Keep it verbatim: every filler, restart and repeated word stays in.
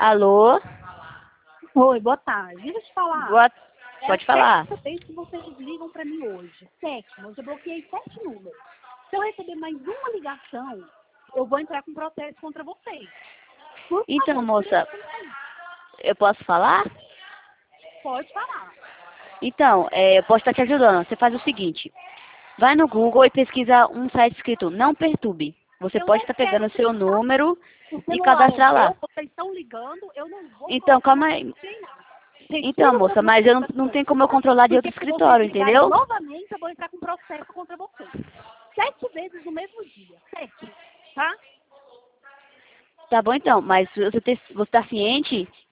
Alô? Oi, boa tarde. Deixa eu te falar. Boa... É Pode a falar. sexta vez que vocês ligam pra mim hoje. Sétima. Eu já bloqueei sete números. Se eu receber mais uma ligação, eu vou entrar com processo contra vocês. Por Então, favor, moça, tira isso aí. eu posso falar? Pode falar. Então, é, eu posso estar te ajudando. Você faz o seguinte. Vai no Google e pesquisa um site escrito Não Perturbe. Você Eu pode não estar pegando quero o seu pesquisar. número O e celular é cadastrar meu, lá. vocês estão ligando, eu não vou Então, colocar calma na aí. nem nada. Então, Retira o moça, seu mas número eu não, da não sua tem como eu vida, controlar de outro porque se vocês escritório, ligarem entendeu? novamente, eu vou entrar com processo contra vocês. Sete vezes no mesmo dia. Sete. Tá? Tá bom então, mas você, tem, você tá ciente